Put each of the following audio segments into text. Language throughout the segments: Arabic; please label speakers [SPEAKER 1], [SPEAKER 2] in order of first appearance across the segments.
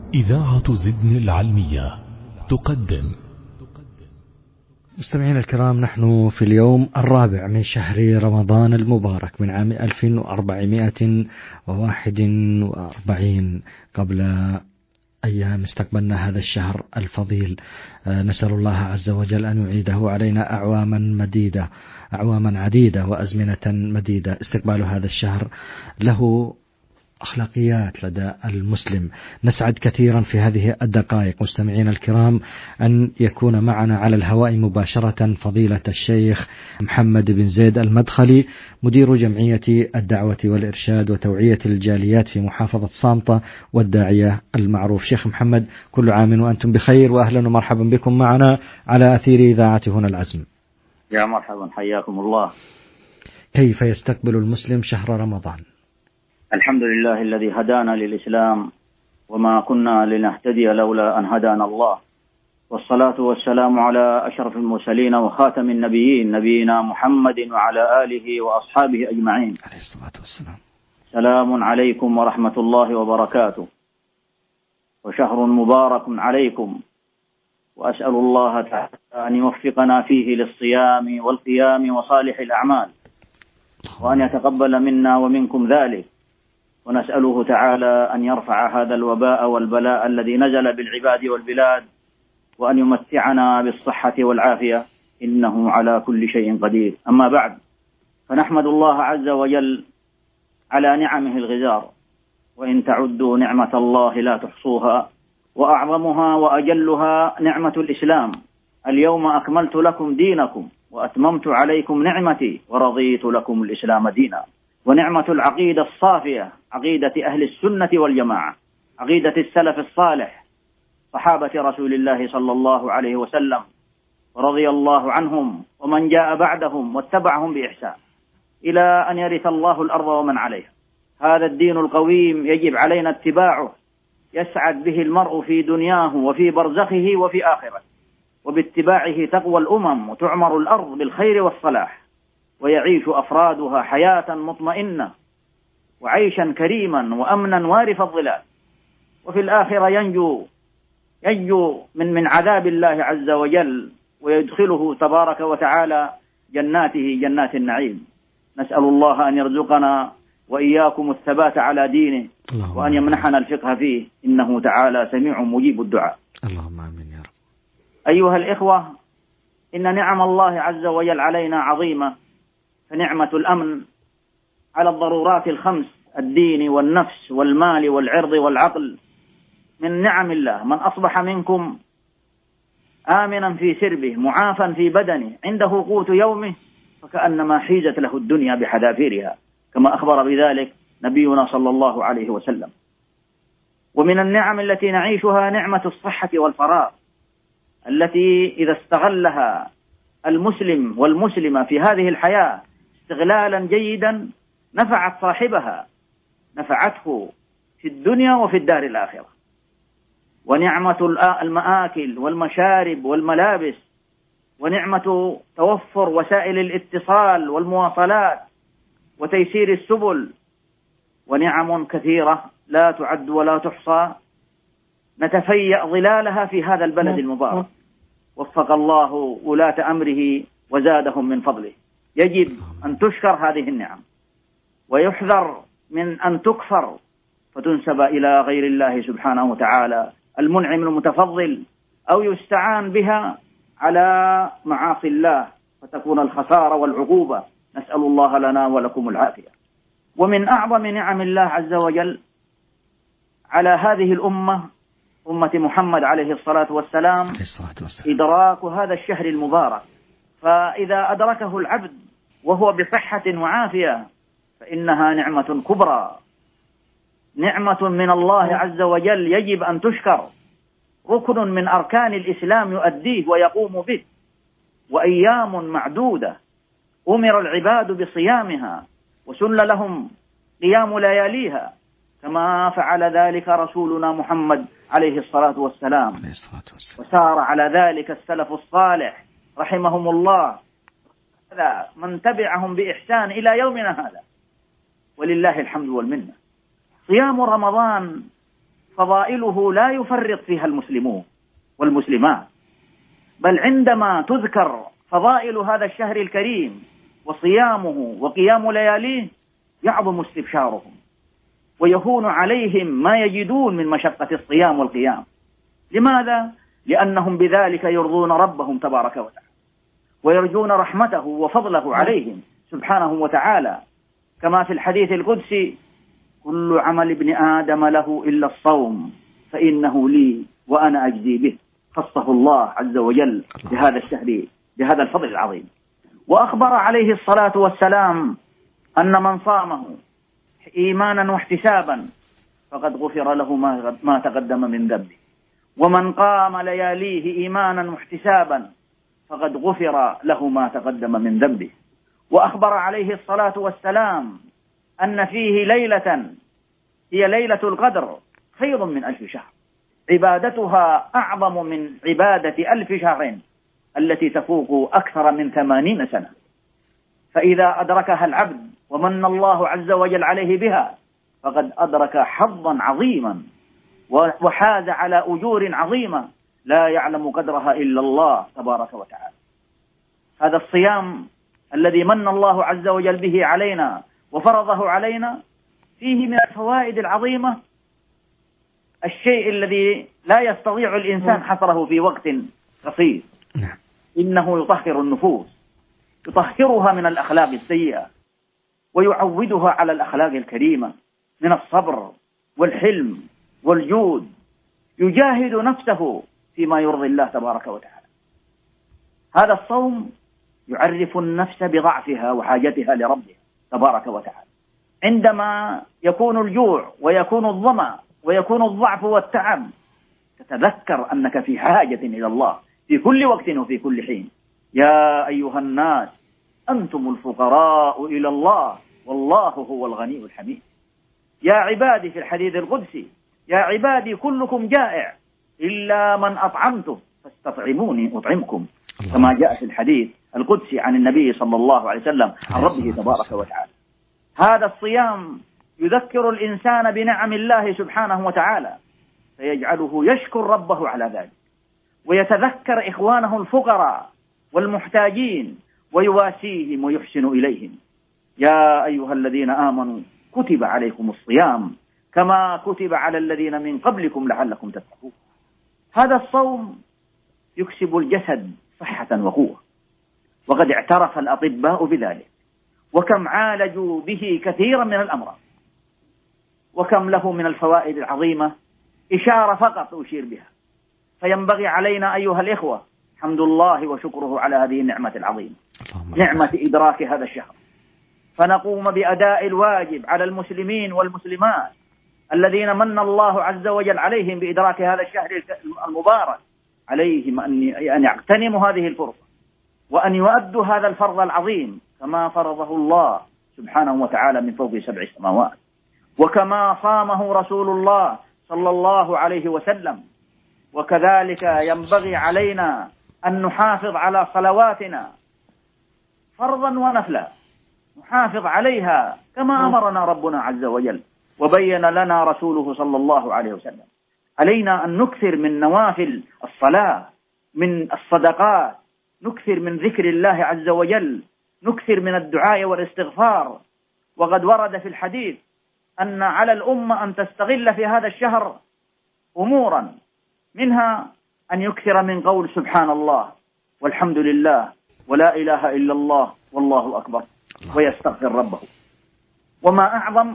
[SPEAKER 1] إذاعة زدن العلمية تقدم.
[SPEAKER 2] مستمعينا الكرام، نحن في اليوم الرابع من شهر رمضان المبارك من عام 1441. قبل أيام استقبلنا هذا الشهر الفضيل. نسأل الله عز وجل أن يعيده علينا أعواما عديدة وأزمنة مديدة. استقبال هذا الشهر له أخلاقيات لدى المسلم. نسعد كثيرا في هذه الدقائق مستمعين الكرام أن يكون معنا على الهواء مباشرة فضيلة الشيخ محمد بن زيد المدخلي، مدير جمعية الدعوة والإرشاد وتوعية الجاليات في محافظة صامتة والداعية المعروف. شيخ محمد، كل عام وأنتم بخير، وأهلا ومرحبا بكم معنا على أثير إذاعة هنا العزم.
[SPEAKER 3] يا مرحبا، حياكم الله.
[SPEAKER 2] كيف يستقبل المسلم شهر رمضان؟
[SPEAKER 3] الحمد لله الذي هدانا للإسلام، وما كنا لنهتدي لولا أن هدانا الله، والصلاة والسلام على أشرف المرسلين وخاتم النبيين نبينا محمد وعلى آله وأصحابه أجمعين
[SPEAKER 2] عليه الصلاة والسلام.
[SPEAKER 3] سلام عليكم ورحمة الله وبركاته، وشهر مبارك عليكم، وأسأل الله تعالى أن يوفقنا فيه للصيام والقيام وصالح الأعمال، وأن يتقبل منا ومنكم ذلك، ونسأله تعالى أن يرفع هذا الوباء والبلاء الذي نزل بالعباد والبلاد، وأن يمتعنا بالصحة والعافية، إنه على كل شيء قدير. أما بعد، فنحمد الله عز وجل على نعمه الغزار، وإن تعدوا نعمة الله لا تحصوها، وأعظمها وأجلها نعمة الإسلام. اليوم أكملت لكم دينكم وأتممت عليكم نعمتي ورضيت لكم الإسلام دينا. ونعمة العقيدة الصافية، عقيدة أهل السنة والجماعة، عقيدة السلف الصالح، صحابة رسول الله صلى الله عليه وسلم ورضي الله عنهم، ومن جاء بعدهم واتبعهم بإحسان إلى أن يرث الله الأرض ومن عليها. هذا الدين القويم يجب علينا اتباعه، يسعد به المرء في دنياه وفي برزخه وفي آخرته، وباتباعه تقوى الأمم وتعمر الأرض بالخير والصلاح، ويعيش أفرادها حياة مطمئنة وعيشا كريما وأمنا وارث الظلال، وفي الآخرة ينجو من عذاب الله عز وجل، ويدخله تبارك وتعالى جناته، جنات النعيم. نسأل الله أن يرزقنا وإياكم الثبات على دينه، وأن يمنحنا الفقه فيه، إنه تعالى سميع مجيب الدعاء.
[SPEAKER 2] اللهم آمين يا رب.
[SPEAKER 3] أيها الإخوة، إن نعم الله عز وجل علينا عظيمة، فنعمة الأمن على الضرورات الخمس: الدين والنفس والمال والعرض والعقل، من نعم الله. من أصبح منكم آمنا في سربه معافا في بدنه عنده قوت يومه، فكأنما حيزت له الدنيا بحذافيرها، كما أخبر بذلك نبينا صلى الله عليه وسلم. ومن النعم التي نعيشها نعمة الصحة والفراغ، التي إذا استغلها المسلم والمسلمة في هذه الحياة استغلالا جيدا نفعت صاحبها، نفعته في الدنيا وفي الدار الآخرة. ونعمة المآكل والمشارب والملابس، ونعمة توفر وسائل الاتصال والمواصلات وتيسير السبل، ونعم كثيرة لا تعد ولا تحصى نتفيأ ظلالها في هذا البلد المبارك. وفق الله ولاة أمره وزادهم من فضله. يجب أن تشكر هذه النعم، ويحذر من أن تكفر فتنسب إلى غير الله سبحانه وتعالى المنعم المتفضل، أو يستعان بها على معاصي الله فتكون الخسارة والعقوبة. نسأل الله لنا ولكم العافية. ومن أعظم نعم الله عز وجل على هذه الأمة، أمة محمد عليه الصلاة والسلام، إدراك هذا الشهر المبارك. فإذا أدركه العبد وهو بصحة وعافية فإنها نعمة كبرى، نعمة من الله عز وجل يجب أن تشكر، ركن من أركان الإسلام يؤديه ويقوم به. وأيام معدودة أمر العباد بصيامها، وسن لهم قيام لياليها، كما فعل ذلك رسولنا محمد عليه الصلاة والسلام، وسار على ذلك السلف الصالح رحمهم الله، هذا من تبعهم بإحسان إلى يومنا هذا، ولله الحمد والمنة. صيام رمضان فضائله لا يفرط فيها المسلمون والمسلمات، بل عندما تذكر فضائل هذا الشهر الكريم وصيامه وقيام لياليه يعظم استبشارهم ويهون عليهم ما يجدون من مشقة الصيام والقيام. لماذا؟ لأنهم بذلك يرضون ربهم تبارك وتعالى ويرجون رحمته وفضله عليهم سبحانه وتعالى، كما في الحديث القدسي: كل عمل ابن آدم له إلا الصوم فإنه لي وأنا أجزي به. خصه الله عز وجل بهذا الشهر بهذا الفضل العظيم. وأخبر عليه الصلاة والسلام أن من صامه إيمانا واحتسابا فقد غفر له ما تقدم من ذنبه، ومن قام لياليه إيمانا واحتسابا فقد غفر له ما تقدم من ذنبه. وأخبر عليه الصلاة والسلام أن فيه ليلة هي ليلة القدر خير من 1000 شهر، عبادتها أعظم من عبادة 1000 شهر التي تفوق أكثر من 80 سنة. فإذا أدركها العبد ومن الله عز وجل عليه بها فقد أدرك حظا عظيما وحاز على أجور عظيمة لا يعلم قدرها إلا الله تبارك وتعالى. هذا الصيام الذي من الله عز وجل به علينا وفرضه علينا فيه من الفوائد العظيمة الشيء الذي لا يستطيع الإنسان حصره في وقت قصير. إنه يطهر النفوس، يطهرها من الأخلاق السيئة ويعودها على الأخلاق الكريمة من الصبر والحلم والجود، يجاهد نفسه فيما يرضي الله تبارك وتعالى. هذا الصوم يعرف النفس بضعفها وحاجتها لربها تبارك وتعالى. عندما يكون الجوع ويكون الظمأ ويكون الضعف والتعب تتذكر أنك في حاجة إلى الله في كل وقت وفي كل حين. يا أيها الناس أنتم الفقراء إلى الله والله هو الغني الحميد. يا عبادي في الحديث القدسي: يا عبادي كلكم جائع إلا من أطعمته فاستطعموني أطعمكم، كما جاء في الحديث القدسي عن النبي صلى الله عليه وسلم عن ربه تبارك وتعالى. هذا الصيام يذكر الإنسان بنعم الله سبحانه وتعالى فيجعله يشكر ربه على ذلك، ويتذكر إخوانه الفقراء والمحتاجين ويواسيهم ويحسن إليهم. يا أيها الذين آمنوا كتب عليكم الصيام كما كتب على الذين من قبلكم لعلكم تتقون. هذا الصوم يكسب الجسد صحة وقوة، وقد اعترف الأطباء بذلك، وكم عالجوا به كثيرا من الأمراض، وكم له من الفوائد العظيمة. إشارة فقط أشير بها. فينبغي علينا أيها الإخوة حمد الله وشكره على هذه النعمة العظيمة، نعمة إدراك هذا الشهر، فنقوم بأداء الواجب على المسلمين والمسلمات الذين من الله عز وجل عليهم بإدراك هذا الشهر المبارك. عليهم أن يغتنموا هذه الفرصة وأن يؤدوا هذا الفرض العظيم كما فرضه الله سبحانه وتعالى من فوق 7 سماوات، وكما صامه رسول الله صلى الله عليه وسلم. وكذلك ينبغي علينا أن نحافظ على صلواتنا فرضا ونفلا، نحافظ عليها كما أمرنا ربنا عز وجل وبين لنا رسوله صلى الله عليه وسلم. علينا أن نكثر من نوافل الصلاة، من الصدقات، نكثر من ذكر الله عز وجل، نكثر من الدعاء والاستغفار. وقد ورد في الحديث أن على الأمة أن تستغل في هذا الشهر أمورا، منها أن يكثر من قول سبحان الله والحمد لله ولا إله إلا الله والله أكبر ويستغفر ربه. وما أعظم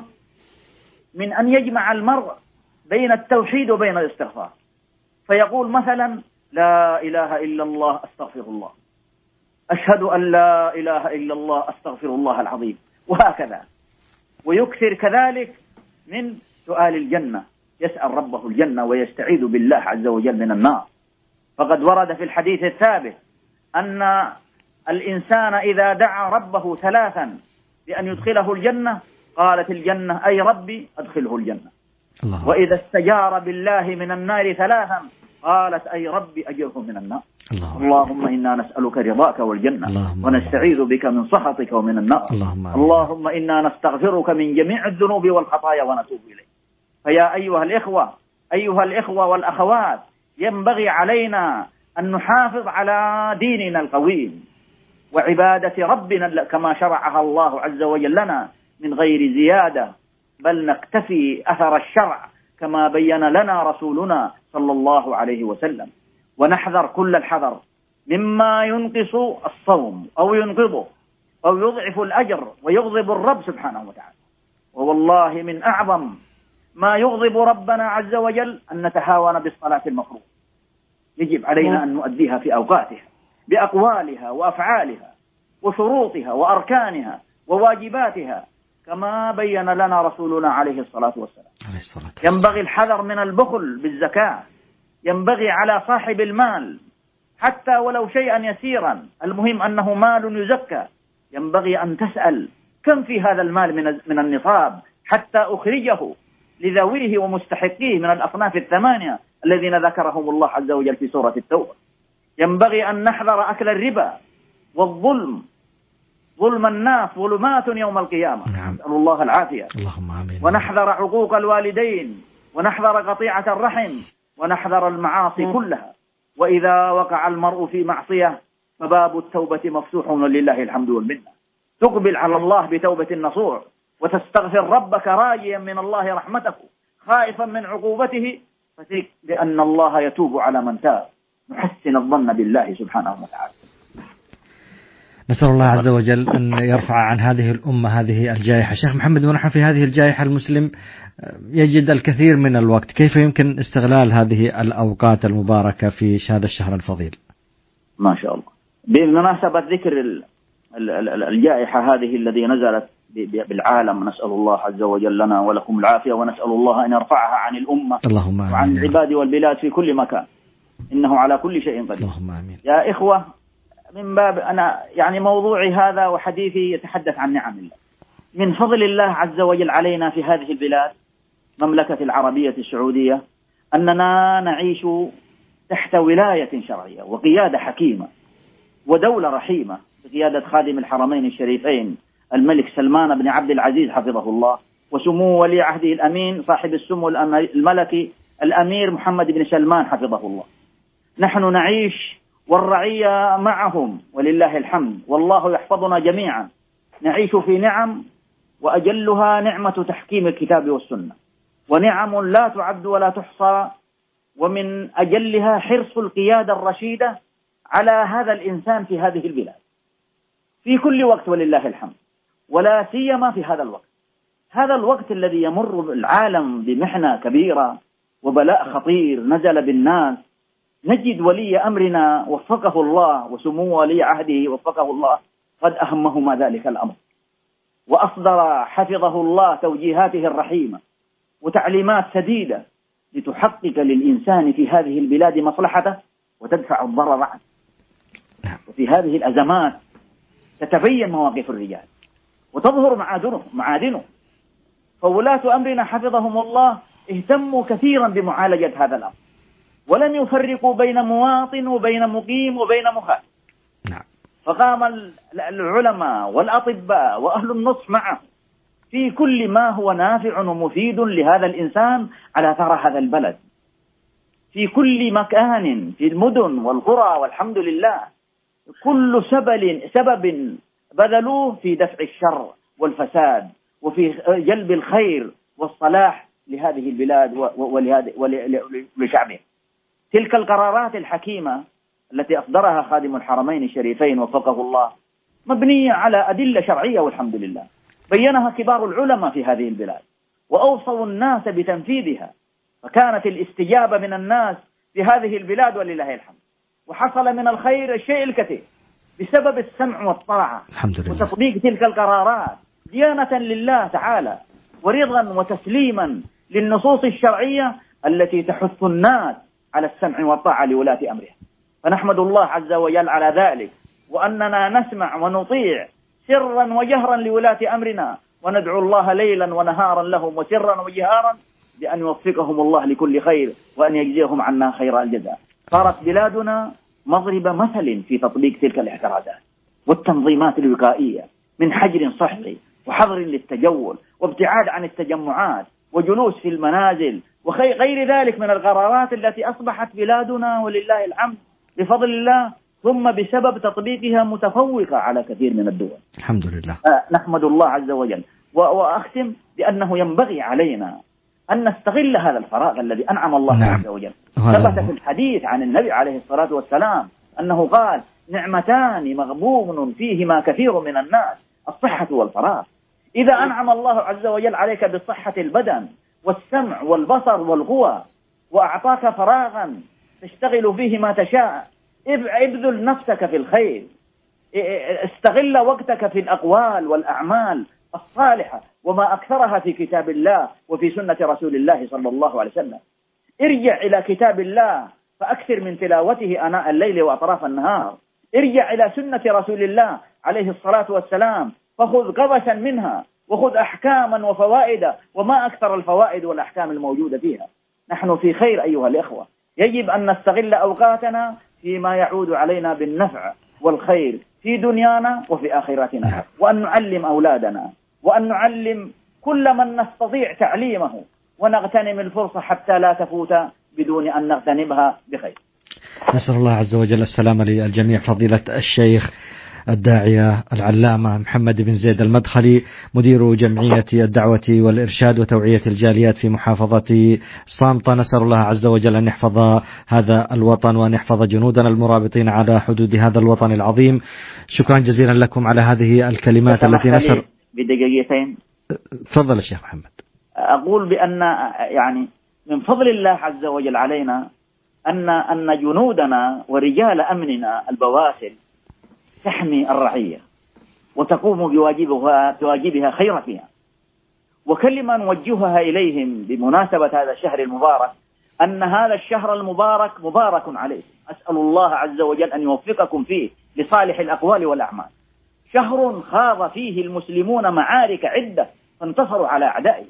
[SPEAKER 3] من أن يجمع المرء بين التوحيد وبين الاستغفار، فيقول مثلا: لا إله إلا الله أستغفر الله، أشهد أن لا إله إلا الله أستغفر الله العظيم، وهكذا. ويكثر كذلك من سؤال الجنة، يسأل ربه الجنة ويستعيذ بالله عز وجل من النار. فقد ورد في الحديث الثابت أن الإنسان إذا دعا ربه 3 بأن يدخله الجنة قالت الجنة: أي ربي أدخله الجنة. وإذا استجار بالله من النار 3 قالت: أي ربي أجره من النار. اللهم إنا نسألك رضاك والجنة ونستعيذ بك من سخطك ومن النار. اللهم إنا نستغفرك من جميع الذنوب والخطايا ونتوب إليك. فيا أيها الإخوة أيها الإخوة والأخوات، ينبغي علينا أن نحافظ على ديننا القويم وعبادة ربنا كما شرعها الله عز وجل لنا من غير زيادة، بل نكتفي أثر الشرع كما بين لنا رسولنا صلى الله عليه وسلم، ونحذر كل الحذر مما ينقص الصوم أو ينقضه أو يضعف الأجر ويغضب الرب سبحانه وتعالى. ووالله من أعظم ما يغضب ربنا عز وجل أن نتهاون بالصلاة المفروض. يجب علينا أن نؤديها في أوقاتها بأقوالها وأفعالها وشروطها وأركانها وواجباتها كما بين لنا رسولنا عليه الصلاة والسلام. ينبغي الحذر من البخل بالزكاة، ينبغي على صاحب المال حتى ولو شيئا يسيرا، المهم أنه مال يزكى، ينبغي أن تسأل كم في هذا المال من النصاب حتى أخرجه لذويه ومستحقيه من الأصناف الثمانية الذين ذكرهم الله عز وجل في سورة التوبة. ينبغي أن نحذر أكل الربا والظلم، ظلم الناس ظلمات يوم القيامة.
[SPEAKER 2] نعم.
[SPEAKER 3] نسأل الله العافية.
[SPEAKER 2] اللهم آمين.
[SPEAKER 3] ونحذر عقوق الوالدين، ونحذر قطيعة الرحم، ونحذر المعاصي كلها. وإذا وقع المرء في معصية فباب التوبة مفتوح ولله الحمد والمنة. تقبل على الله بتوبة النصوح وتستغفر ربك راجيا من الله رحمته خائفا من عقوبته، فتلك بأن الله يتوب على من تاب. نحسن الظن بالله سبحانه وتعالى.
[SPEAKER 2] نسأل الله عز وجل أن يرفع عن هذه الأمة هذه الجائحة. شيخ محمد، ونحن في هذه الجائحة المسلم يجد الكثير من الوقت، كيف يمكن استغلال هذه الأوقات المباركة في هذا الشهر الفضيل؟
[SPEAKER 3] ما شاء الله. بمناسبة ذكر الجائحة هذه الذي نزلت بالعالم، نسأل الله عز وجل لنا ولكم العافية، ونسأل الله أن يرفعها عن الأمة وعن العباد والبلاد في كل مكان، إنه على كل شيء قدير.
[SPEAKER 2] اللهم آمين.
[SPEAKER 3] يا إخوة، من باب أنا يعني موضوعي هذا وحديثي يتحدث عن نعم الله. من فضل الله عز وجل علينا في هذه البلاد مملكة العربية السعودية أننا نعيش تحت ولاية شرعية وقيادة حكيمة ودولة رحيمة بقيادة خادم الحرمين الشريفين الملك سلمان بن عبد العزيز حفظه الله، وسمو ولي عهده الأمين صاحب السمو الملكي الأمير محمد بن سلمان حفظه الله. نحن نعيش والرعية معهم ولله الحمد، والله يحفظنا جميعا. نعيش في نعم، وأجلها نعمة تحكيم الكتاب والسنة، ونعم لا تعد ولا تحصى، ومن أجلها حرص القيادة الرشيدة على هذا الإنسان في هذه البلاد في كل وقت ولله الحمد، ولا سيما في هذا الوقت. هذا الوقت الذي يمر العالم بمحنة كبيرة وبلاء خطير نزل بالناس، نجد ولي أمرنا وفقه الله وسمو ولي عهده وفقه الله قد أهمهما ذلك الأمر، وأصدر حفظه الله توجيهاته الرحيمة وتعليمات سديدة لتحقق للإنسان في هذه البلاد مصلحته وتدفع الضرر عنه. وفي هذه الأزمات تتبين مواقف الرجال وتظهر معادنه. فولاة أمرنا حفظهم الله اهتموا كثيرا بمعالجة هذا الأمر، ولم يفرقوا بين مواطن وبين مقيم وبين مخالف. فقام العلماء والأطباء وأهل النصح معه في كل ما هو نافع ومفيد لهذا الإنسان على ثرى هذا البلد، في كل مكان في المدن والقرى، والحمد لله كل سبب بذلوه في دفع الشر والفساد وفي جلب الخير والصلاح لهذه البلاد ولشعبه. تلك القرارات الحكيمة التي أصدرها خادم الحرمين الشريفين وفقه الله مبنية على أدلة شرعية والحمد لله، بينها كبار العلماء في هذه البلاد وأوصوا الناس بتنفيذها، فكانت الاستجابة من الناس في هذه البلاد ولله الحمد، وحصل من الخير الشيء الكثير بسبب السمع والطاعة وتطبيق تلك القرارات ديانة لله تعالى، ورضا وتسليما للنصوص الشرعية التي تحث الناس على السمع والطاعة لولاة أمرها. فنحمد الله عز وجل على ذلك، وأننا نسمع ونطيع سرا وجهرا لولاة أمرنا، وندعو الله ليلا ونهارا لهم وسرا وجهارا بأن يوفقهم الله لكل خير وأن يجزيهم عنا خير الجزاء. صارت بلادنا مضرب مثل في تطبيق تلك الاحترازات والتنظيمات الوقائية، من حجر صحي وحظر للتجول وابتعاد عن التجمعات وجلوس في المنازل وغير ذلك من القرارات التي أصبحت بلادنا ولله الحمد بفضل الله ثم بسبب تطبيقها متفوقة على كثير من الدول.
[SPEAKER 2] الحمد لله.
[SPEAKER 3] نحمد الله عز وجل. وأختم بأنه ينبغي علينا أن نستغل هذا الفراغ الذي أنعم الله عز وجل. ثبت في الحديث عن النبي عليه الصلاة والسلام أنه قال: نعمتان مغبون فيهما كثير من الناس، الصحة والفراغ. إذا أنعم الله عز وجل عليك بصحة البدن والسمع والبصر والقوى وأعطاك فراغا تشتغل فيه ما تشاء، ابذل نفسك في الخير، استغل وقتك في الأقوال والأعمال الصالحة وما أكثرها في كتاب الله وفي سنة رسول الله صلى الله عليه وسلم. ارجع إلى كتاب الله فأكثر من تلاوته آناء الليل وأطراف النهار. ارجع إلى سنة رسول الله عليه الصلاة والسلام فخذ قبسا منها وخذ أحكاما وفوائد، وما أكثر الفوائد والأحكام الموجودة فيها. نحن في خير أيها الإخوة، يجب أن نستغل أوقاتنا فيما يعود علينا بالنفع والخير في دنيانا وفي آخرتنا، وأن نعلم أولادنا وأن نعلم كل من نستطيع تعليمه، ونغتنم الفرصة حتى لا تفوت بدون أن نغتنمها بخير.
[SPEAKER 2] نسأل الله عز وجل السلامة للجميع. فضيلة الشيخ الداعية العلامة محمد بن زيد المدخلي، مدير جمعية الدعوة والإرشاد وتوعية الجاليات في محافظة صامتة، نسأل الله عز وجل أن يحفظ هذا الوطن وأن يحفظ جنودنا المرابطين على حدود هذا الوطن العظيم. شكرا جزيلا لكم على هذه الكلمات التي نشر.
[SPEAKER 3] بدقيقتين
[SPEAKER 2] تفضل الشيخ محمد.
[SPEAKER 3] أقول بأن يعني من فضل الله عز وجل علينا أن جنودنا ورجال أمننا البواسل تحمي الرعية وتقوم بواجبها خير فيها. وكلمة نوجهها إليهم بمناسبة هذا الشهر المبارك أن هذا الشهر المبارك مبارك عليكم، أسأل الله عز وجل أن يوفقكم فيه لصالح الأقوال والأعمال. شهر خاض فيه المسلمون معارك عدة فانتصروا على أعدائهم.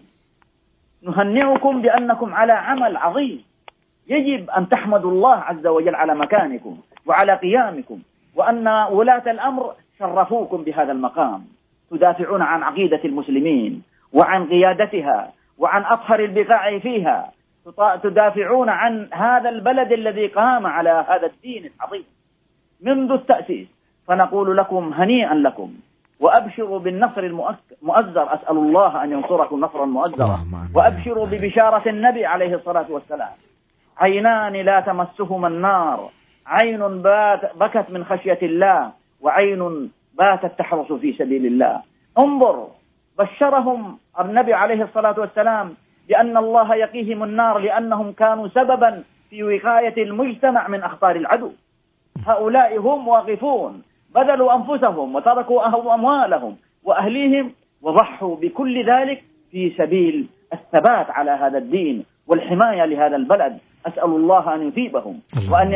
[SPEAKER 3] نهنئكم بأنكم على عمل عظيم، يجب أن تحمدوا الله عز وجل على مكانكم وعلى قيامكم، وأن ولاة الأمر شرفوكم بهذا المقام، تدافعون عن عقيدة المسلمين وعن قيادتها وعن أطهر البقاع فيها، تدافعون عن هذا البلد الذي قام على هذا الدين العظيم منذ التأسيس. فنقول لكم هنيئا لكم، وأبشروا بالنصر المؤزر، أسأل الله أن ينصركم نصرا مؤزرا. وأبشروا ببشارة النبي عليه الصلاة والسلام: عينان لا تمسهما النار، عين بكت من خشية الله وعين باتت تحرس في سبيل الله. انظر، بشرهم النبي عليه الصلاة والسلام بأن الله يقيهم النار لأنهم كانوا سببا في وقاية المجتمع من أخطار العدو. هؤلاء هم واقفون، بذلوا أنفسهم وتركوا أموالهم وأهليهم وضحوا بكل ذلك في سبيل الثبات على هذا الدين والحماية لهذا البلد. أسأل الله أن يثيبهم وأن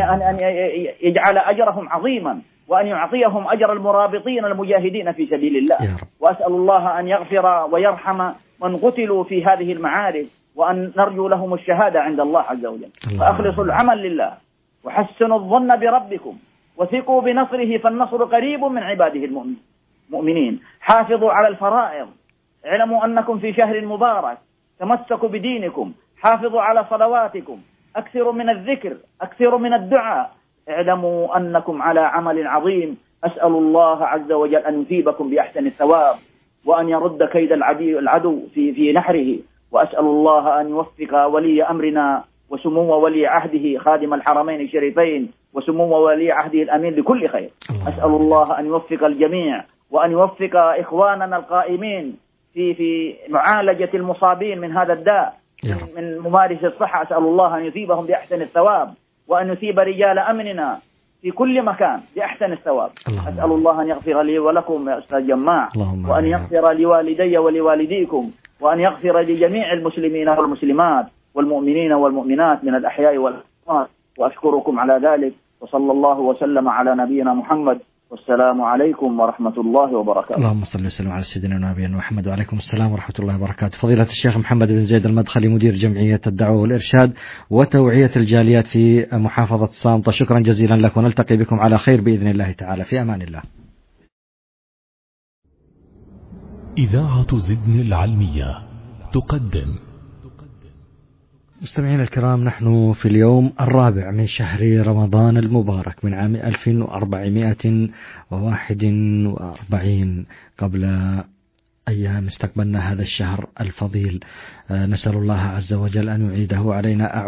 [SPEAKER 3] يجعل أجرهم عظيما، وأن يعطيهم أجر المرابطين المجاهدين في سبيل الله. وأسأل الله أن يغفر ويرحم من قتلوا في هذه المعارك، وأن نرجو لهم الشهادة عند الله عز وجل. فأخلصوا العمل لله وحسنوا الظن بربكم وثقوا بنصره، فالنصر قريب من عباده المؤمنين. حافظوا على الفرائض، اعلموا أنكم في شهر مبارك، تمسكوا بدينكم، حافظوا على صلواتكم، أكثروا من الذكر، أكثروا من الدعاء، اعلموا أنكم على عمل عظيم. أسأل الله عز وجل أن يثيبكم بأحسن الثواب، وأن يرد كيد العدو في نحره. وأسأل الله أن يوفق ولي أمرنا وسمو ولي عهده خادم الحرمين الشريفين وسمو ولي عهده الأمين لكل خير. أسأل الله أن يوفق الجميع، وأن يوفق إخواننا القائمين في معالجة المصابين من هذا الداء من ممارس الصحة. أسأل الله أن يثيبهم بأحسن الثواب، وأن يثيب رجال أمننا في كل مكان بأحسن الثواب. أسأل الله أن يغفر لي ولكم يا أستاذ جماع، وأن يغفر لوالدي ولوالديكم، وأن يغفر لجميع المسلمين والمسلمات والمؤمنين والمؤمنات من الأحياء والأموات. وأشكركم على ذلك، وصلى الله وسلم على نبينا محمد، والسلام عليكم ورحمة الله وبركاته.
[SPEAKER 2] اللهم صل وسلم على سيدنا ونبينا محمد، وعليكم السلام ورحمة الله وبركاته. فضيلة الشيخ محمد بن زيد المدخلي، مدير جمعية الدعوة والإرشاد وتوعية الجاليات في محافظة صامتة، شكرا جزيلا لك، ونلتقي بكم على خير بإذن الله تعالى. في أمان الله.
[SPEAKER 1] إذاعة زدن العلمية تقدم
[SPEAKER 2] مستمعينا الكرام، نحن في اليوم الرابع من شهر رمضان المبارك من عام 1441. قبل أيام استقبلنا هذا الشهر الفضيل. نسأل الله عز وجل أن يعيده علينا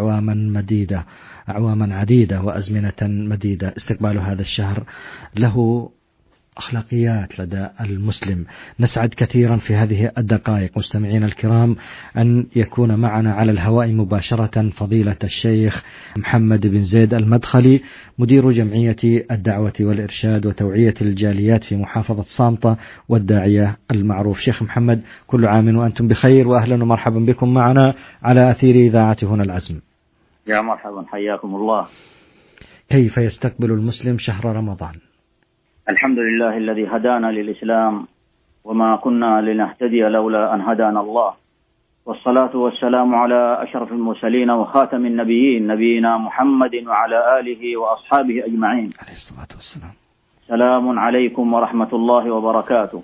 [SPEAKER 2] أعواما عديدة وأزمنة مديدة. استقبال هذا الشهر له أخلاقيات لدى المسلم. نسعد كثيرا في هذه الدقائق مستمعينا الكرام أن يكون معنا على الهواء مباشرة فضيلة الشيخ محمد بن زيد المدخلي، مدير جمعية الدعوة والإرشاد وتوعية الجاليات في محافظة صامتة والداعية المعروف. شيخ محمد، كل عام وأنتم بخير، وأهلا ومرحبا بكم معنا على أثير إذاعة هنا العزم.
[SPEAKER 3] يا مرحبا، حياكم الله.
[SPEAKER 2] كيف يستقبل المسلم شهر رمضان؟
[SPEAKER 3] الحمد لله الذي هدانا للإسلام، وما كنا لنهتدي لولا أن هدانا الله، والصلاة والسلام على أشرف المرسلين وخاتم النبيين نبينا محمد وعلى آله وأصحابه أجمعين
[SPEAKER 2] عليه الصلاة والسلام.
[SPEAKER 3] سلام عليكم ورحمة الله وبركاته،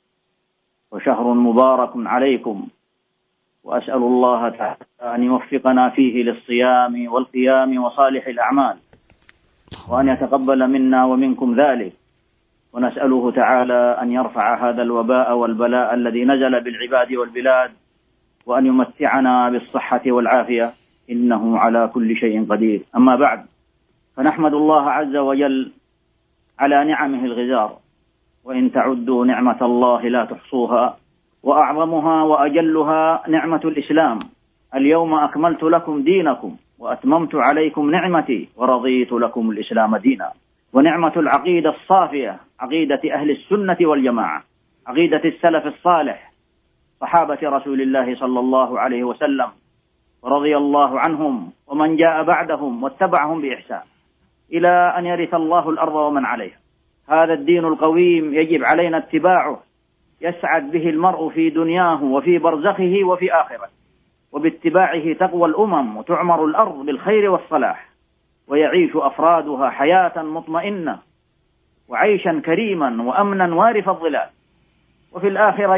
[SPEAKER 3] وشهر مبارك عليكم، وأسأل الله تعالى أن يوفقنا فيه للصيام والقيام وصالح الأعمال، وأن يتقبل منا ومنكم ذلك، ونسأله تعالى أن يرفع هذا الوباء والبلاء الذي نزل بالعباد والبلاد، وأن يمتعنا بالصحة والعافية، إنه على كل شيء قدير. أما بعد، فنحمد الله عز وجل على نعمه الغزار، وإن تعدوا نعمة الله لا تحصوها، وأعظمها وأجلها نعمة الإسلام. اليوم أكملت لكم دينكم وأتممت عليكم نعمتي ورضيت لكم الإسلام دينا. ونعمة العقيدة الصافية، عقيدة أهل السنة والجماعة، عقيدة السلف الصالح، صحابة رسول الله صلى الله عليه وسلم، ورضي الله عنهم ومن جاء بعدهم واتبعهم بإحسان إلى أن يرث الله الأرض ومن عليها. هذا الدين القويم يجب علينا اتباعه، يسعد به المرء في دنياه وفي برزخه وفي آخرته، وباتباعه تقوى الأمم وتعمر الأرض بالخير والصلاح، ويعيش أفرادها حياة مطمئنة وعيشا كريما وأمنا وارث الظلال، وفي الآخرة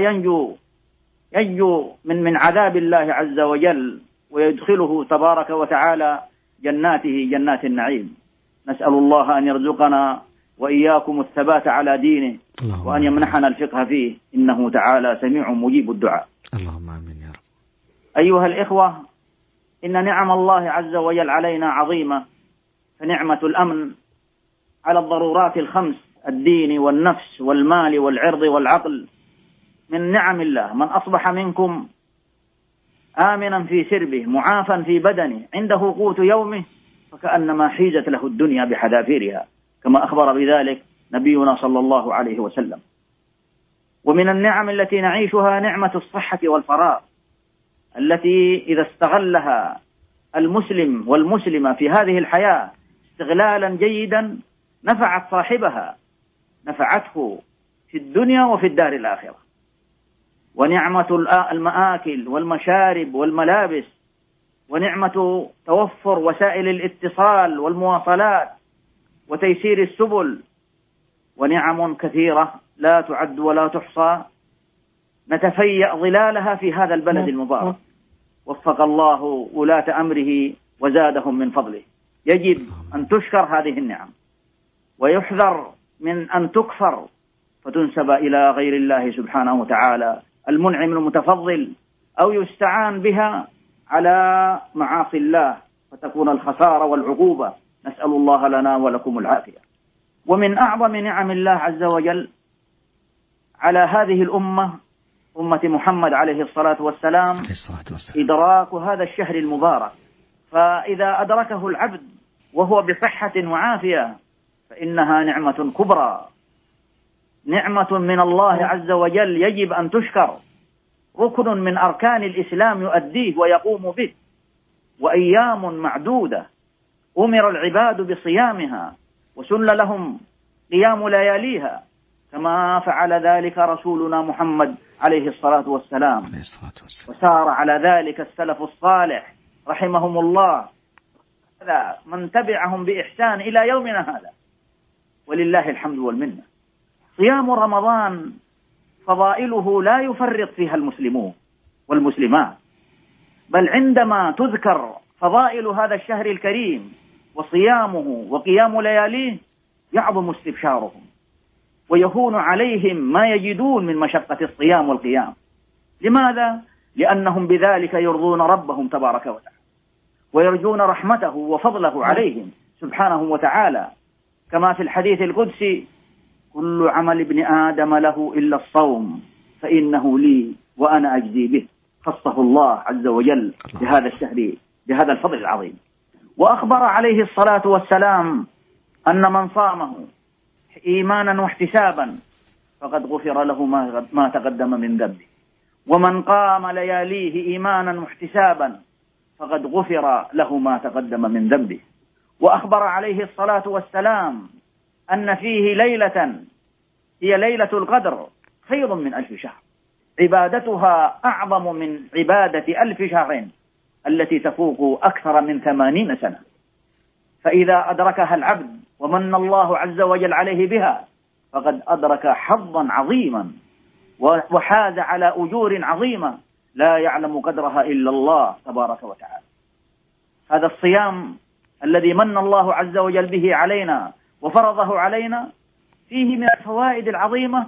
[SPEAKER 3] ينجو من عذاب الله عز وجل، ويدخله تبارك وتعالى جناته جنات النعيم. نسأل الله أن يرزقنا وإياكم الثبات على دينه، وأن يمنحنا الفقه فيه، إنه تعالى سميع مجيب الدعاء.
[SPEAKER 2] اللهم آمين يا رب.
[SPEAKER 3] أيها الإخوة، إن نعم الله عز وجل علينا عظيمة، فنعمة الأمن على الضرورات الخمس: الدين والنفس والمال والعرض والعقل، من نعم الله. من أصبح منكم آمنا في سربه معافا في بدنه عنده قوت يومه، فكأنما حيزت له الدنيا بحذافيرها، كما أخبر بذلك نبينا صلى الله عليه وسلم. ومن النعم التي نعيشها نعمة الصحة والفراغ، التي إذا استغلها المسلم والمسلمة في هذه الحياة استغلالا جيدا نفعت صاحبها، نفعته في الدنيا وفي الدار الآخرة. ونعمة المآكل والمشارب والملابس، ونعمة توفر وسائل الاتصال والمواصلات وتيسير السبل، ونعم كثيرة لا تعد ولا تحصى نتفيأ ظلالها في هذا البلد المبارك. وفق الله ولاة أمره وزادهم من فضله. يجب أن تشكر هذه النعم، ويحذر من أن تكفر فتنسب إلى غير الله سبحانه وتعالى المنعم المتفضل، أو يستعان بها على معاصي الله فتكون الخسارة والعقوبة. نسأل الله لنا ولكم العافية. ومن أعظم نعم الله عز وجل على هذه الأمة، أمة محمد عليه الصلاة والسلام، إدراك هذا الشهر المبارك. فإذا أدركه العبد وهو بصحة وعافية فإنها نعمة كبرى، نعمة من الله عز وجل يجب أن تشكر، ركن من أركان الإسلام يؤديه ويقوم به. وأيام معدودة أمر العباد بصيامها، وسن لهم قيام لياليها، كما فعل ذلك رسولنا محمد عليه الصلاة والسلام، وسار على ذلك السلف الصالح رحمهم الله، هذا من تبعهم بإحسان إلى يومنا هذا، ولله الحمد والمنة. صيام رمضان فضائله لا يفرط فيها المسلمون والمسلمات، بل عندما تذكر فضائل هذا الشهر الكريم وصيامه وقيام لياليه يعظم استبشارهم ويهون عليهم ما يجدون من مشقة الصيام والقيام. لماذا؟ لأنهم بذلك يرضون ربهم تبارك وتعالى ويرجون رحمته وفضله عليهم سبحانه وتعالى، كما في الحديث القدسي: كل عمل ابن آدم له إلا الصوم فإنه لي وأنا أجزي به. خصه الله عز وجل بهذا الشهر بهذا الفضل العظيم. وأخبر عليه الصلاة والسلام أن من صامه إيمانا واحتسابا فقد غفر له ما تقدم من ذنبه، ومن قام لياليه إيمانا واحتسابا فقد غفر له ما تقدم من ذنبه. وأخبر عليه الصلاة والسلام أن فيه ليلة هي ليلة القدر خير من 1000 شهر، عبادتها أعظم من عبادة 1000 شهر التي تفوق أكثر من 80 سنة. فإذا أدركها العبد ومن الله عز وجل عليه بها فقد أدرك حظا عظيما وحاز على أجور عظيمة لا يعلم قدرها إلا الله تبارك وتعالى. هذا الصيام الذي من الله عز وجل به علينا وفرضه علينا فيه من الفوائد العظيمة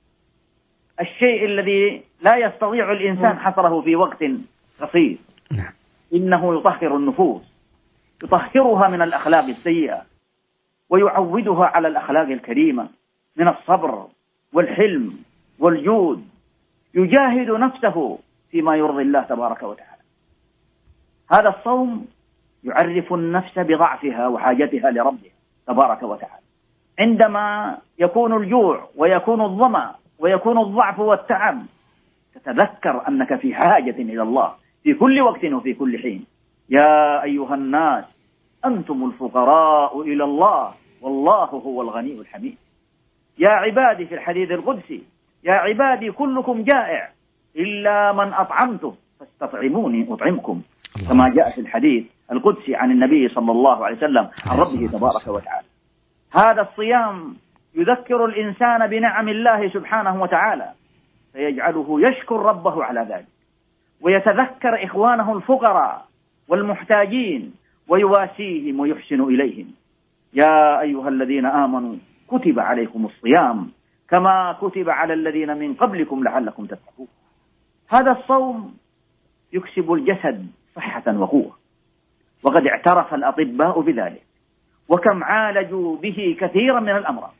[SPEAKER 3] الشيء الذي لا يستطيع الإنسان حصره في وقت قصير. إنه يطهر النفوس، يطهرها من الأخلاق السيئة ويعودها على الأخلاق الكريمة من الصبر والحلم والجود، يجاهد نفسه فيما يرضي الله تبارك وتعالى. هذا الصوم يعرف النفس بضعفها وحاجتها لربها تبارك وتعالى. عندما يكون الجوع ويكون الظمأ ويكون الضعف والتعب تتذكر أنك في حاجة إلى الله في كل وقت وفي كل حين. يا أيها الناس أنتم الفقراء إلى الله والله هو الغني الحميد. يا عبادي في الحديث القدسي: يا عبادي كلكم جائع إلا من أطعمته فاستطعموني أطعمكم، كما جاء في الحديث القدسي عن النبي صلى الله عليه وسلم عن ربه تبارك وتعالى. هذا الصيام يذكر الإنسان بنعم الله سبحانه وتعالى فيجعله يشكر ربه على ذلك، ويتذكر إخوانه الفقراء والمحتاجين ويواسيهم ويحسن إليهم. يا أيها الذين آمنوا كتب عليكم الصيام كما كتب على الذين من قبلكم لعلكم تتقون. هذا الصوم يكسب الجسد صحة وقوة، وقد اعترف الأطباء بذلك، وكم عالجوا به كثيرا من الأمراض،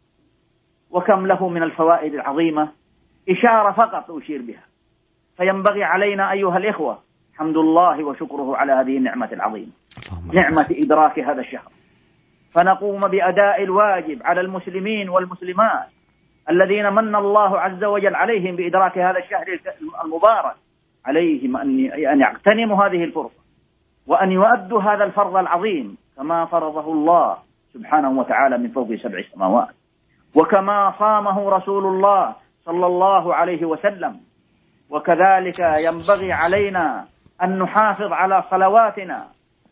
[SPEAKER 3] وكم له من الفوائد العظيمة. إشارة فقط أشير بها. فينبغي علينا أيها الإخوة حمد الله وشكره على هذه النعمة العظيمة، نعمة إدراك هذا الشهر، فنقوم بأداء الواجب على المسلمين والمسلمات الذين من الله عز وجل عليهم بإدراك هذا الشهر المبارك. عليهم أن يغتنموا هذه الفرصة وأن يؤدوا هذا الفرض العظيم كما فرضه الله سبحانه وتعالى من فوق 7 سماوات، وكما صامه رسول الله صلى الله عليه وسلم. وكذلك ينبغي علينا أن نحافظ على صلواتنا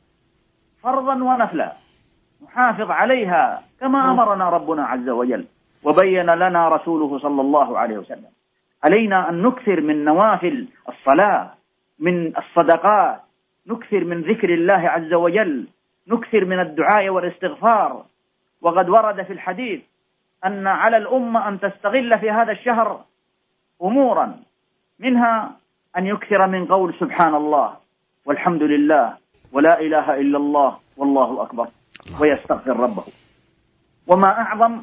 [SPEAKER 3] فرضا ونفلا، نحافظ عليها كما أمرنا ربنا عز وجل وبين لنا رسوله صلى الله عليه وسلم. علينا أن نكثر من نوافل الصلاة، من الصدقات، نكثر من ذكر الله عز وجل، نكثر من الدعاء والاستغفار. وقد ورد في الحديث أن على الأمة أن تستغل في هذا الشهر أمورا، منها أن يكثر من قول سبحان الله والحمد لله ولا إله إلا الله والله أكبر ويستغفر ربه. وما أعظم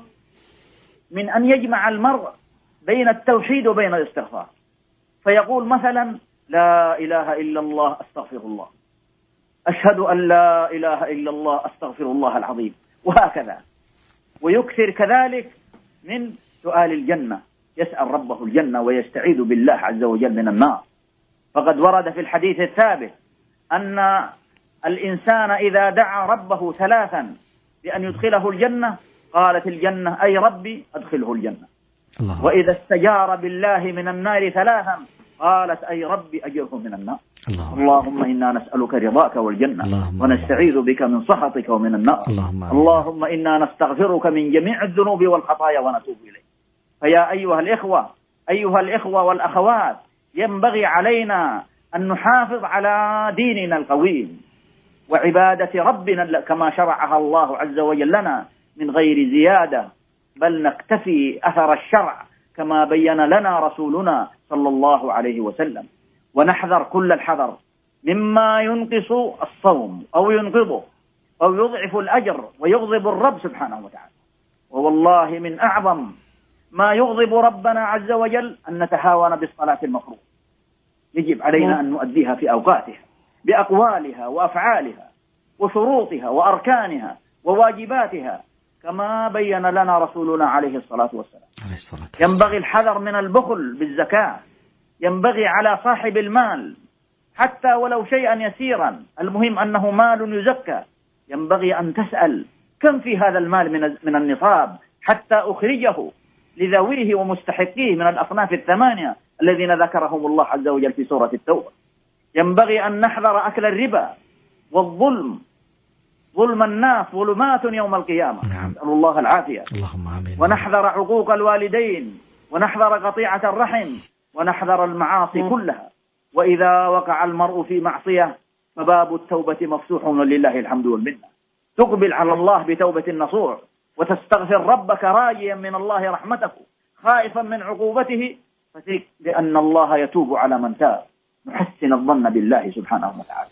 [SPEAKER 3] من أن يجمع المرء بين التوحيد وبين الاستغفار، فيقول مثلا: لا إله إلا الله أستغفر الله، أشهد أن لا إله إلا الله أستغفر الله العظيم، وهكذا. ويكثر كذلك من سؤال الجنة، يسأل ربه الجنة ويستعيذ بالله عز وجل من النار. فقد ورد في الحديث الثابت أن الإنسان إذا دعا ربه 3 بأن يدخله الجنة قالت الجنة: أي ربي أدخله الجنة. وإذا استجار بالله من النار 3 قالت: أي ربي أجره من النار. اللهم إنا نسألك رضاك والجنة ونستعيذ بك من سخطك ومن النار. اللهم إنا نستغفرك من جميع الذنوب والخطايا ونتوب إليك. فيا أيها الإخوة والأخوات، ينبغي علينا أن نحافظ على ديننا القويم وعبادة ربنا كما شرعها الله عز وجل لنا من غير زيادة، بل نكتفي أثر الشرع كما بين لنا رسولنا صلى الله عليه وسلم، ونحذر كل الحذر مما ينقص الصوم أو ينقضه أو يضعف الأجر ويغضب الرب سبحانه وتعالى. ووالله من أعظم ما يغضب ربنا عز وجل أن نتهاون بالصلاة المفروض. يجب علينا أن نؤديها في أوقاتها بأقوالها وأفعالها وشروطها وأركانها وواجباتها كما بين لنا رسولنا عليه الصلاة والسلام. ينبغي الحذر من البخل بالزكاة، ينبغي على صاحب المال حتى ولو شيئا يسيرا، المهم أنه مال يزكى، ينبغي أن تسأل كم في هذا المال من النصاب حتى أخرجه لذويه ومستحقيه من الأصناف الثمانية الذين ذكرهم الله عز وجل في سورة التوبة. ينبغي أن نحذر أكل الربا والظلم، ظلم الناس ظلمات يوم القيامة. نسأل الله العافية.
[SPEAKER 2] اللهم آمين.
[SPEAKER 3] ونحذر عقوق الوالدين، ونحذر قطيعة الرحم، ونحذر المعاصي كلها. وإذا وقع المرء في معصية فباب التوبة مفتوح ولله الحمد والمنة. تقبل على الله بتوبة نصوح وتستغفر ربك راجيا من الله رحمته خائفا من عقوبته، فثق بأن الله يتوب على من تاب. نحسن الظن بالله سبحانه وتعالى.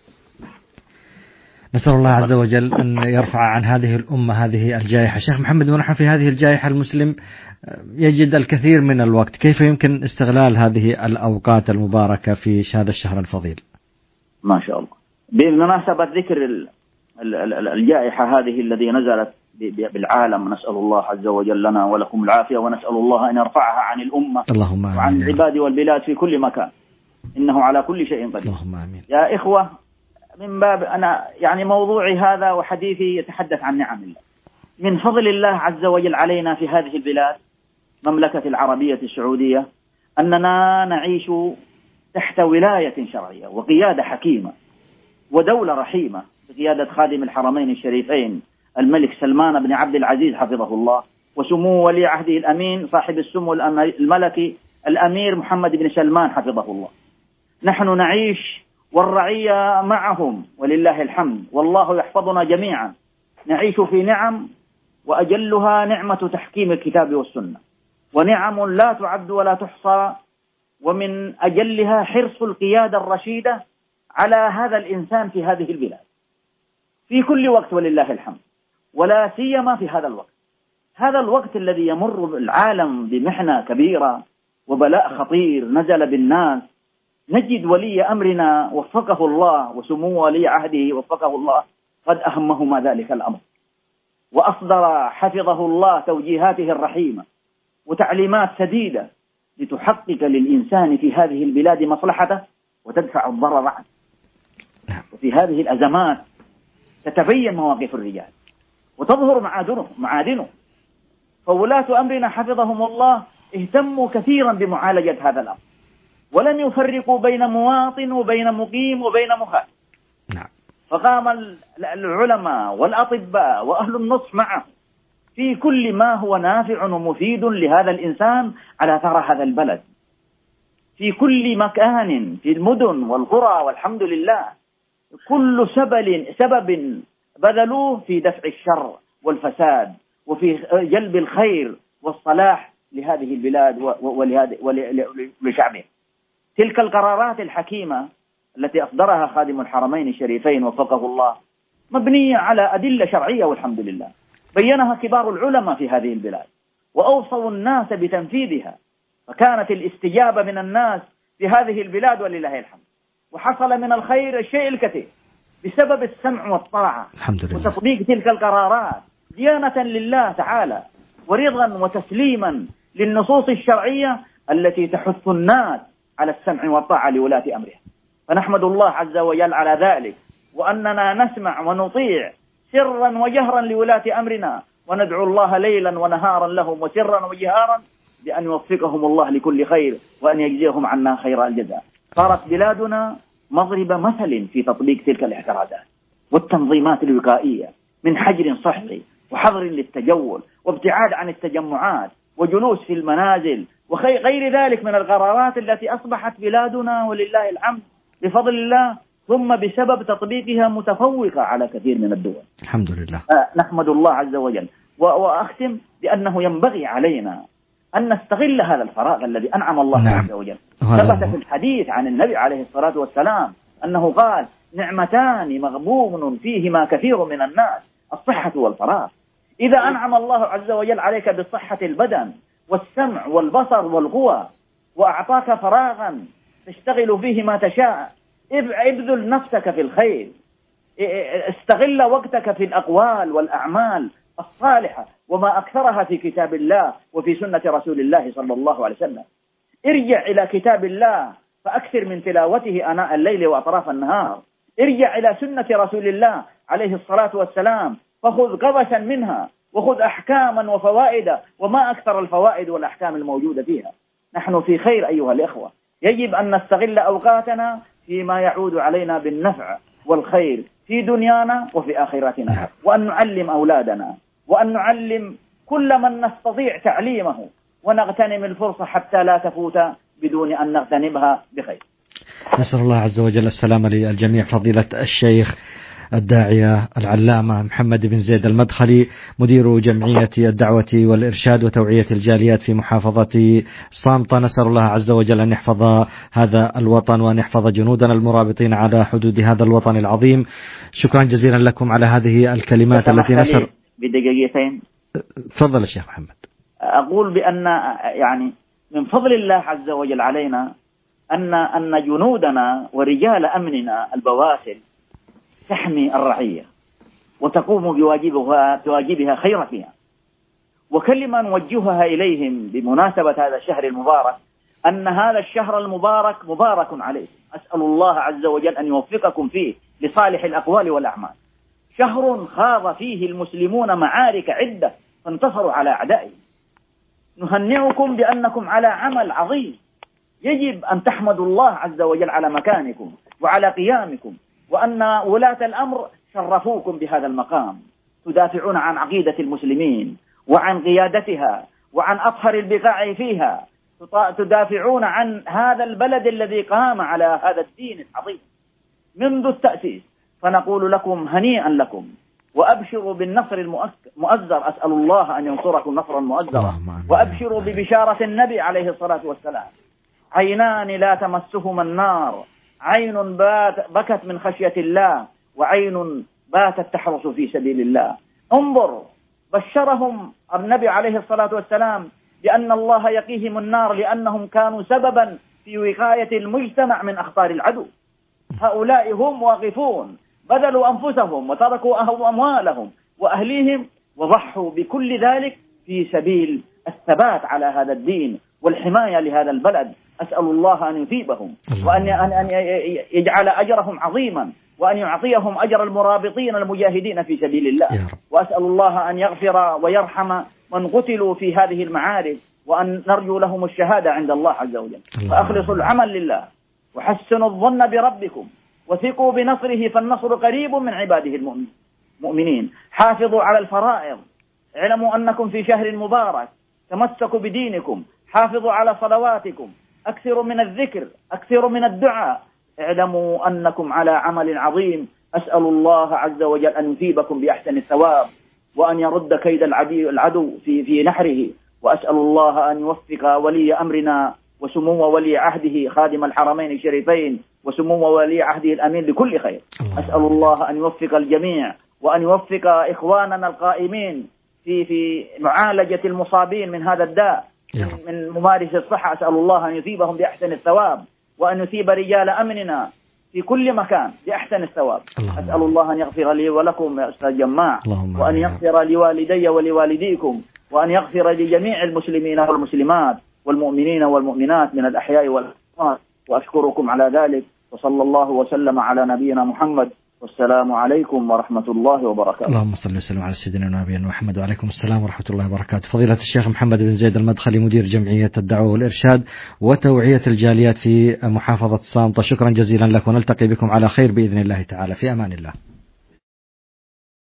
[SPEAKER 2] نسأل الله عز وجل أن يرفع عن هذه الأمة هذه الجائحة. شيخ محمد، ونحن في هذه الجائحة المسلم يجد الكثير من الوقت، كيف يمكن استغلال هذه الأوقات المباركة في هذا الشهر الفضيل؟
[SPEAKER 3] ما شاء الله. بمناسبة ذكر الجائحة هذه الذي نزلت بالعالم، نسأل الله عز وجل لنا ولكم العافية، ونسأل الله أن يرفعها عن الأمة وعن العباد والبلاد في كل مكان، إنه على كل شيء قدير.
[SPEAKER 2] اللهم آمين.
[SPEAKER 3] يا إخوة، من باب أنا يعني موضوعي هذا وحديثي يتحدث عن نعم الله. من فضل الله عز وجل علينا في هذه البلاد مملكة العربية السعودية أننا نعيش تحت ولاية شرعية وقيادة حكيمة ودولة رحيمة بقيادة خادم الحرمين الشريفين الملك سلمان بن عبد العزيز حفظه الله، وسمو ولي عهده الأمين صاحب السمو الملكي الأمير محمد بن سلمان حفظه الله. نحن نعيش والرعية معهم ولله الحمد، والله يحفظنا جميعا. نعيش في نعم، وأجلها نعمة تحكيم الكتاب والسنة، ونعم لا تعد ولا تحصى، ومن أجلها حرص القيادة الرشيدة على هذا الإنسان في هذه البلاد في كل وقت ولله الحمد، ولا سيما في هذا الوقت. هذا الوقت الذي يمر العالم بمحنة كبيرة وبلاء خطير نزل بالناس، نجد ولي أمرنا وفقه الله وسمو ولي عهده وفقه الله قد أهمهما ذلك الأمر، وأصدر حفظه الله توجيهاته الرحيمة وتعليمات سديدة لتحقق للإنسان في هذه البلاد مصلحته وتدفع الضرر عنه. وفي هذه الأزمات تتبين مواقف الرجال وتظهر معادنه. فولاة أمرنا حفظهم الله اهتموا كثيرا بمعالجة هذا الأمر، ولن يفرقوا بين مواطن وبين مقيم وبين مخالف. فقام العلماء والأطباء وأهل النصح معه في كل ما هو نافع ومفيد لهذا الإنسان على ثرى هذا البلد في كل مكان، في المدن والقرى، والحمد لله كل سبب بذلوه في دفع الشر والفساد وفي جلب الخير والصلاح لهذه البلاد ولشعبه. تلك القرارات الحكيمة التي أصدرها خادم الحرمين الشريفين وفقه الله مبنية على أدلة شرعية والحمد لله، بينها كبار العلماء في هذه البلاد وأوصوا الناس بتنفيذها، فكانت الاستجابة من الناس في هذه البلاد ولله الحمد، وحصل من الخير الشيء الكثير بسبب السمع والطاعة وتطبيق تلك القرارات ديانة لله تعالى ورضا وتسليما للنصوص الشرعية التي تحث الناس على السمع والطاعة لولاة أمرها. فنحمد الله عز وجل على ذلك، وأننا نسمع ونطيع سرا وجهرا لولاة أمرنا، وندعو الله ليلا ونهارا لهم وسرا وجهارا بأن يوفقهم الله لكل خير وأن يجزيهم عنا خير الجزاء. صارت بلادنا مضرب مثل في تطبيق تلك الاحترازات والتنظيمات الوقائية من حجر صحي وحظر للتجول وابتعاد عن التجمعات وجلوس في المنازل وغير ذلك من القرارات التي أصبحت بلادنا ولله الحمد بفضل الله، ثم بسبب تطبيقها متفوقة على كثير من الدول.
[SPEAKER 2] الحمد لله.
[SPEAKER 3] نحمد الله عز وجل. وأختم بأنه ينبغي علينا أن نستغل هذا الفراغ الذي أنعم الله عز وجل. ثبت في الحديث عن النبي عليه الصلاة والسلام أنه قال: نعمتان مغبون فيهما كثير من الناس، الصحة والفراغ. إذا أنعم الله عز وجل عليك بصحة البدن والسمع والبصر والقوى، وأعطاك فراغا تشتغل فيه ما تشاء، ابذل نفسك في الخير، استغل وقتك في الأقوال والأعمال الصالحة وما أكثرها في كتاب الله وفي سنة رسول الله صلى الله عليه وسلم. ارجع إلى كتاب الله فأكثر من تلاوته آناء الليل وأطراف النهار. ارجع إلى سنة رسول الله عليه الصلاة والسلام فخذ قبسا منها، وخذ أحكاما وفوائد، وما أكثر الفوائد والأحكام الموجودة فيها. نحن في خير أيها الإخوة، يجب أن نستغل أوقاتنا فيما يعود علينا بالنفع والخير في دنيانا وفي آخرتنا، وأن نعلم أولادنا، وأن نعلم كل من نستطيع تعليمه، ونغتنم الفرصة حتى لا تفوت بدون أن نغتنمها بخير.
[SPEAKER 2] نسأل الله عز وجل السلامة للجميع. فضيلة الشيخ الداعية العلامة محمد بن زيد المدخلي، مدير جمعية الدعوة والإرشاد وتوعية الجاليات في محافظة صامتة، نسأل الله عز وجل أن يحفظ هذا الوطن وأن يحفظ جنودنا المرابطين على حدود هذا الوطن العظيم. شكرا جزيلا لكم على هذه الكلمات التي نسر.
[SPEAKER 3] بدقيقتين
[SPEAKER 2] تفضل الشيخ محمد.
[SPEAKER 3] أقول بأن يعني من فضل الله عز وجل علينا أن جنودنا ورجال أمننا البواسل تحمي الرعية وتقوم بواجبها خير فيها. وكلمة نوجهها إليهم بمناسبة هذا الشهر المبارك أن هذا الشهر المبارك مبارك عليه. أسأل الله عز وجل أن يوفقكم فيه لصالح الأقوال والأعمال. شهر خاض فيه المسلمون معارك عدة فانتصروا على أعدائهم. نهنئكم بأنكم على عمل عظيم، يجب أن تحمدوا الله عز وجل على مكانكم وعلى قيامكم، وأن ولاة الأمر شرفوكم بهذا المقام، تدافعون عن عقيدة المسلمين وعن قيادتها وعن أطهر البقاع فيها، تدافعون عن هذا البلد الذي قام على هذا الدين العظيم منذ التأسيس. فنقول لكم هنيئا لكم، وأبشروا بالنصر المؤزر. أسأل الله أن ينصركم نصرا مؤزرا. وأبشروا ببشارة النبي عليه الصلاة والسلام: عينان لا تمسهما النار، عين بكت من خشية الله، وعين باتت تحرس في سبيل الله. انظر، بشرهم النبي عليه الصلاة والسلام بأن الله يقيهم النار لأنهم كانوا سببا في وقاية المجتمع من أخطار العدو. هؤلاء هم واقفون، بذلوا أنفسهم وتركوا أموالهم وأهليهم وضحوا بكل ذلك في سبيل الثبات على هذا الدين والحماية لهذا البلد. أسأل الله أن يثيبهم وأن يجعل أجرهم عظيما، وأن يعطيهم أجر المرابطين المجاهدين في سبيل الله. وأسأل الله أن يغفر ويرحم من قتلوا في هذه المعارك، وأن نرجو لهم الشهادة عند الله عز وجل. فأخلصوا العمل لله، وحسنوا الظن بربكم، وثقوا بنصره، فالنصر قريب من عباده المؤمنين. حافظوا على الفرائض، اعلموا أنكم في شهر مبارك، تمسكوا بدينكم، حافظوا على صلواتكم، أكثروا من الذكر، أكثروا من الدعاء، اعلموا أنكم على عمل عظيم. أسأل الله عز وجل أن يثيبكم بأحسن الثواب، وأن يرد كيد العدو في نحره. وأسأل الله أن يوفق ولي أمرنا وسمو ولي عهده خادم الحرمين الشريفين وسمو ولي عهده الأمين لكل خير. أسأل الله أن يوفق الجميع، وأن يوفق إخواننا القائمين في معالجة المصابين من هذا الداء من ممارس الصحة. أسأل الله أن يثيبهم بأحسن الثواب، وأن يثيب رجال أمننا في كل مكان بأحسن الثواب. أسأل الله أن يغفر لي ولكم يا أستاذ جماع، وأن يغفر لوالدي ولوالديكم، وأن يغفر لجميع المسلمين والمسلمات والمؤمنين والمؤمنات من الأحياء والأموات. وأشكركم على ذلك، وصلى الله وسلم على نبينا محمد، والسلام عليكم ورحمة الله وبركاته.
[SPEAKER 2] اللهم صل وسلم على سيدنا ونبينا محمد، وعليكم السلام ورحمة الله وبركاته. فضيلة الشيخ محمد بن زيد المدخلي، مدير جمعية الدعوة والإرشاد وتوعية الجاليات في محافظة صامتة، شكرا جزيلا لك، ونلتقي بكم على خير بإذن الله تعالى. في أمان الله.